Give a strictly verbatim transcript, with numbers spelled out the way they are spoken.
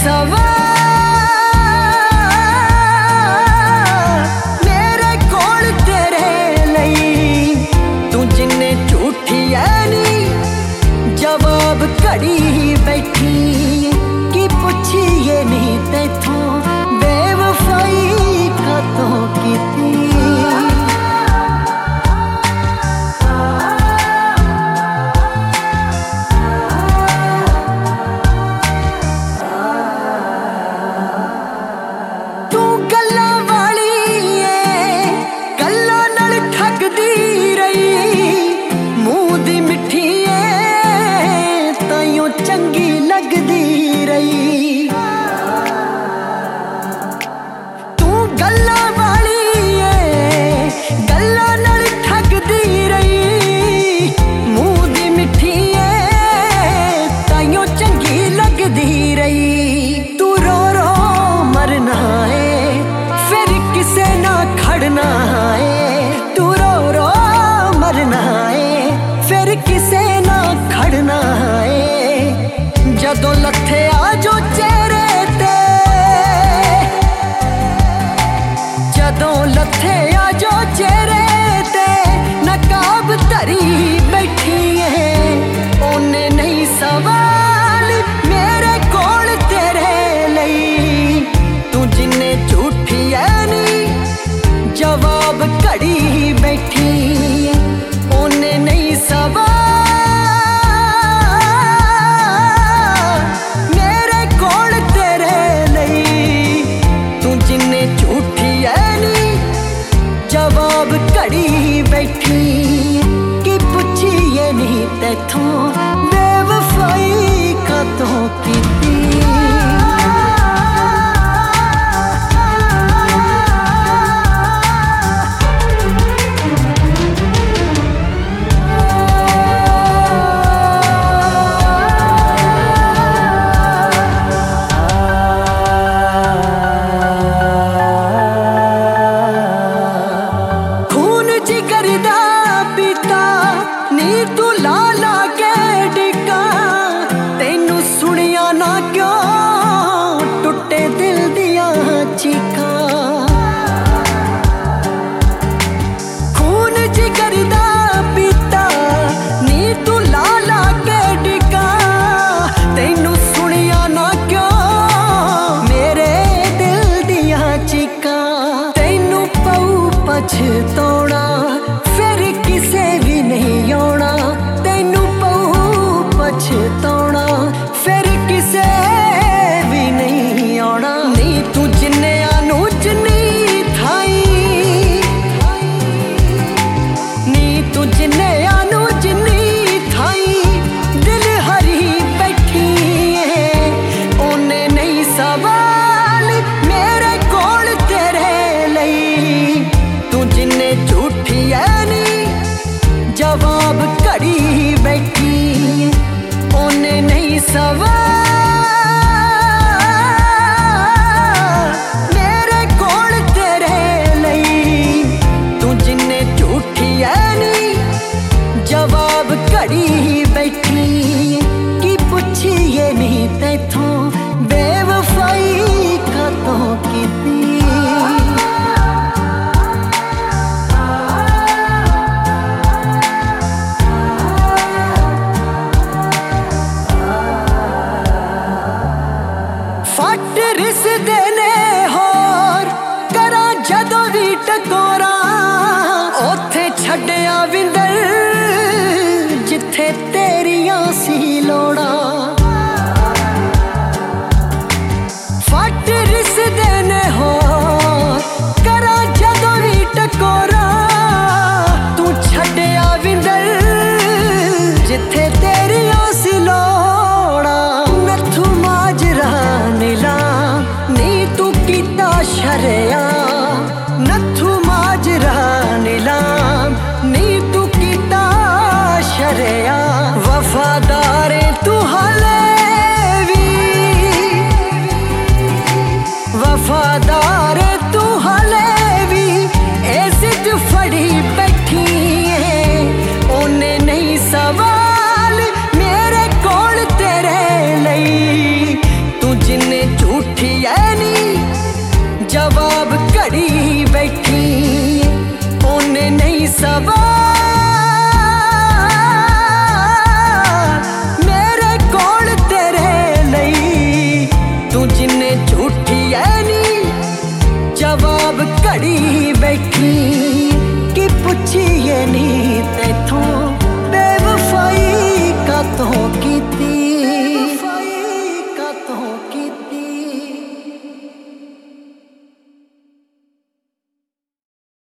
सवाल मेरे कोल तेरे लई, तू जिन्ने झूठी है नी जवाब घड़ी बैठी, की पुछिए नहीं तेथों बेवफाई कातों कीती। चंगी लगदी रही तू गल्ला वाली है, गल्ला नाल ठगदी रही, मुंह दी मिठी है ताइयों चंगी लगदी रही। तू रो रो मरना है फिर किसे ना खड़ना है, तू रो रो मरना है फिर किसे ना खड़ना है। जदों लथे आजो चेहरे ते, जदों लथे आजो चेहरे ते नकाब धरी बैठी है, ओने नहीं सवाल मेरे कोल तेरे लई, तू जिन्ने झूठी है नी जवाब घड़ी बैठी है, ओने नहीं सवाल घड़ी बैठी, की पुछिए नहीं तेथों बेवफाई कातों कीती। तू ला ला के डिका तेनू सुनिया ना क्यों टुटे दिल दिया चीखा, खून जिगर दा पीता नी तू ला ला के डिका तेनू सुनिया ना क्यों मेरे दिल दिया चीखा। तेनू पऊ पछताउणा फिर किसे भी नहीं आउणा, तेनू पऊ पछताउणा फिर किसे भी नहीं आउणा। नी तू जिन्नियां नू जिन्नी थाई, नी तू जिन्नियां नू जिन्नी थाई दिल हरी बैठी है, ओने नहीं सवाल मेरे कोल तेरे लई, तू जिन्ने झूठी है नी जवाब घड़ी बैठी, ओने नहीं सवाल मेरे कोल तेरे लई, तू जिन्ने झूठी है नी जवाब घड़ी बैठी, की पुछिए नहीं तेथों बेवफाई कातों कीती। फट रिसदे ने होर करा जदों भी टकोरा, ओथे छड्डिया विंदर जिथे तेरियां सी लोड़ा। फट रिसदे ने होर करा जदों भी टकोरा, तू छड्डिया विंदर जिथे तेरियां सी लोड़ा। नथू माजरा नीलाम नी तू कीता शरिया, नथू माजरा नीलाम नी तू कीता शरिया। वफादारे तू हाले भी, वफादारे तू हाले भी ए जिद फड़ी बैठी है, ओने नहीं सवाल मेरे कोल तेरे लई, तू जिन्ने सवार